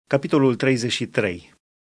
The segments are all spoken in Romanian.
Capitolul 33.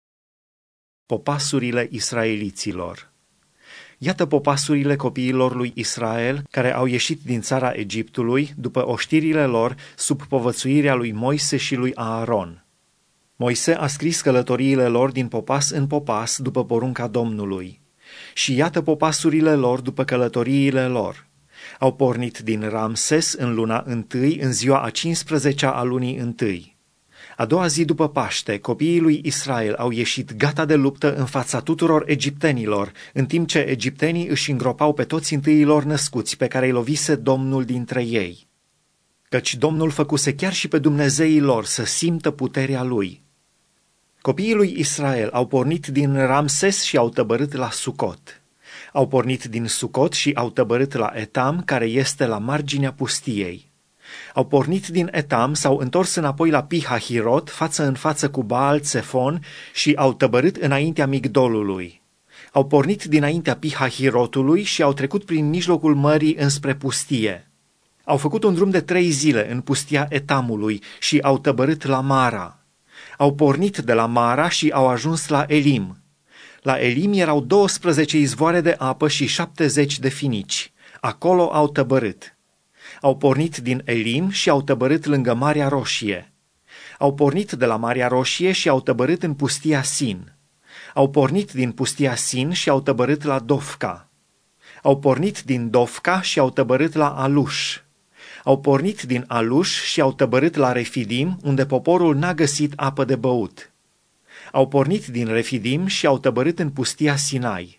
Popasurile israeliților. Iată popasurile copiilor lui Israel care au ieșit din țara Egiptului după oștirile lor sub povățuirea lui Moise și lui Aaron. Moise a scris călătoriile lor din popas în popas după porunca Domnului. Și iată popasurile lor după călătoriile lor. Au pornit din Ramses în luna întâi, în ziua a 15-a a lunii întâi. A doua zi după Paște, copiii lui Israel au ieșit gata de luptă în fața tuturor egiptenilor, în timp ce egiptenii își îngropau pe toți întâiilor născuți pe care îi lovise Domnul dintre ei. Căci Domnul făcuse chiar și pe Dumnezeii lor să simtă puterea lui. Copiii lui Israel au pornit din Ramses și au tăbărât la Sucot. Au pornit din Sucot și au tăbărât la Etam, care este la marginea pustiei. Au pornit din Etam, s-au întors înapoi la Pihahirot, față în față cu Baal-Tsefon, și au tăbărât înaintea Migdolului. Au pornit dinaintea Pihahirotului și au trecut prin mijlocul mării înspre pustie. Au făcut un drum de 3 zile în pustia Etamului și au tăbărât la Mara. Au pornit de la Mara și au ajuns la Elim. La Elim erau 12 izvoare de apă și 70 de finici. Acolo au tăbărât. Au pornit din Elim și au tăbărât lângă Marea Roșie. Au pornit de la Marea Roșie și au tăbărât în pustia Sin. Au pornit din pustia Sin și au tăbărât la Dofca. Au pornit din Dofca și au tăbărât la Aluș. Au pornit din Aluș și au tăbărât la Refidim, unde poporul n-a găsit apă de băut. Au pornit din Refidim și au tăbărât în pustia Sinai.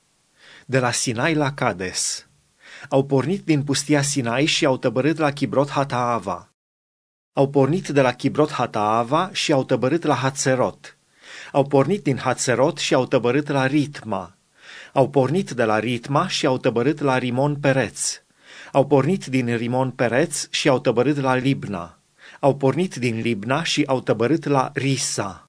De la Sinai la Cades. Au pornit din pustia Sinai și au tăbărât la Kibrot Hataava. Au pornit de la Kibrot Hataava și au tăbărât la Hatzerot. Au pornit din Hatzerot și au tăbărât la Ritma. Au pornit de la Ritma și au tăbărât la Rimon Pereț. Au pornit din Rimon Pereț și au tăbărât la Libna. Au pornit din Libna și au tăbărât la Risa.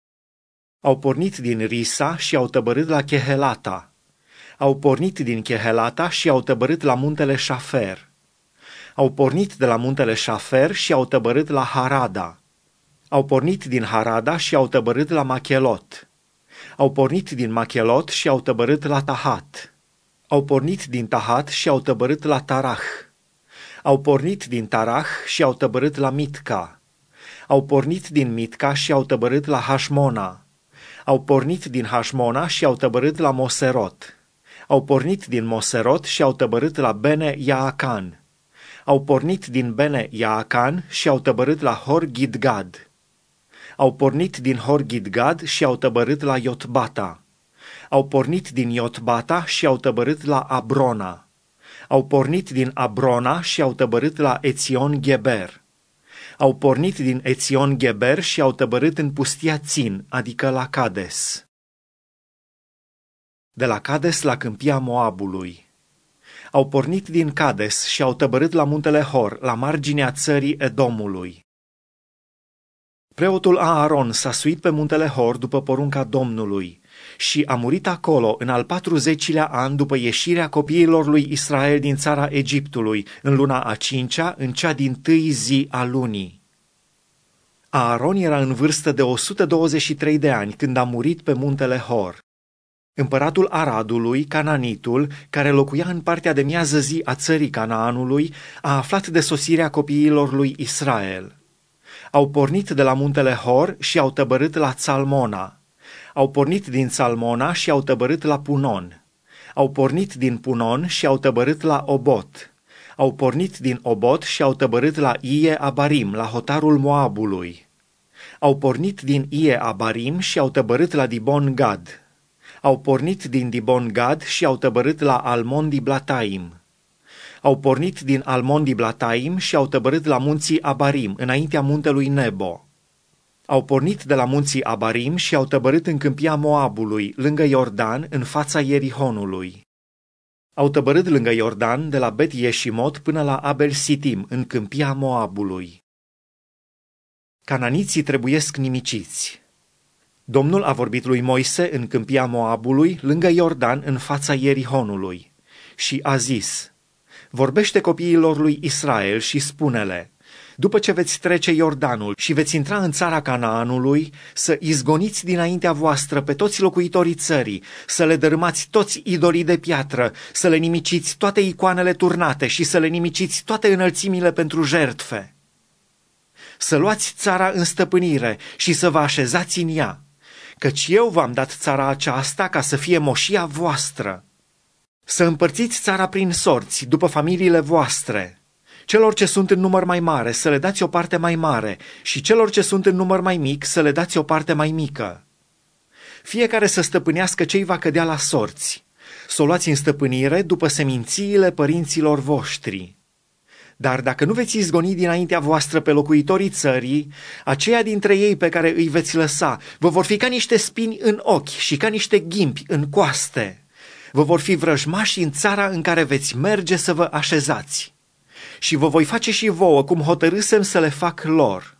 Au pornit din Risa și au tăbărât la Chehelata. Au pornit din Chehelata și au tăbărât la muntele Șafer. Au pornit de la muntele Șafer și au tăbărât la Harada. Au pornit din Harada și au tăbărât la Machelot. Au pornit din Machelot și au tăbărât la Tahat. Au pornit din Tahat și au tăbărât la Tarah. Au pornit din Tarah și au tăbărât la Mitca. Au pornit din Mitca și au tăbărât la Hașmona. Au pornit din Hașmona și au tăbărât la Moserot. Au pornit din Moserot și au tăbărât la Bene Yaacan. Au pornit din Bene Yaacan și au tăbărât la Hor Gidgad. Au pornit din Hor Gidgad și au tăbărât la Iotbata. Au pornit din Iotbata și au tăbărât la Abrona. Au pornit din Abrona și au tăbărât la Ețion Geber. Au pornit din Ețion Geber și au tăbărât în pustia Țin, adică la Cades. De la Cades la câmpia Moabului. Au pornit din Cades și au tăbărât la muntele Hor, la marginea țării Edomului. Preotul Aaron s-a suit pe muntele Hor după porunca Domnului și a murit acolo în al 40-lea an după ieșirea copiilor lui Israel din țara Egiptului, în luna a 5-a, în cea dintâi zi a lunii. Aaron era în vârstă de 123 de ani când a murit pe muntele Hor. Împăratul Aradului, Cananitul, care locuia în partea de miază zi a țării Canaanului, a aflat de sosirea copiilor lui Israel. Au pornit de la muntele Hor și au tăbărât la Țalmona. Au pornit din Țalmona și au tăbărât la Punon. Au pornit din Punon și au tăbărât la Obot. Au pornit din Obot și au tăbărât la Ie Abarim, la hotarul Moabului. Au pornit din Ie Abarim și au tăbărât la Dibon Gad. Au pornit din Dibon Gad și au tăbărât la Almon Diblataim. Au pornit din Almon Diblataim și au tăbărât la munții Abarim, înaintea muntelui Nebo. Au pornit de la munții Abarim și au tăbărât în câmpia Moabului, lângă Iordan, în fața Ierihonului. Au tăbărât lângă Iordan, de la Bet Yeșimot până la Abel Sitim, în câmpia Moabului. Cananiții trebuiesc nimiciți. Domnul a vorbit lui Moise în câmpia Moabului, lângă Iordan, în fața Ierihonului, și a zis: vorbește copiilor lui Israel și spune-le: După ce veți trece Iordanul și veți intra în țara Canaanului, să izgoniți dinaintea voastră pe toți locuitorii țării, să le dărâmați toți idolii de piatră, să le nimiciți toate icoanele turnate și să le nimiciți toate înălțimile pentru jertfe. Să luați țara în stăpânire și să vă așezați în ea, căci eu v-am dat țara aceasta ca să fie moșia voastră. Să împărțiți țara prin sorți, după familiile voastre. Celor ce sunt în număr mai mare să le dați o parte mai mare și celor ce sunt în număr mai mic să le dați o parte mai mică. Fiecare să stăpânească ce-i va cădea la sorți. Să o luați în stăpânire după semințiile părinților voștri. Dar dacă nu veți izgoni dinaintea voastră pe locuitorii țării, aceia dintre ei pe care îi veți lăsa vă vor fi ca niște spini în ochi și ca niște ghimpi în coaste. Vă vor fi vrăjmași în țara în care veți merge să vă așezați. Și vă voi face și vouă cum hotărâsem să le fac lor.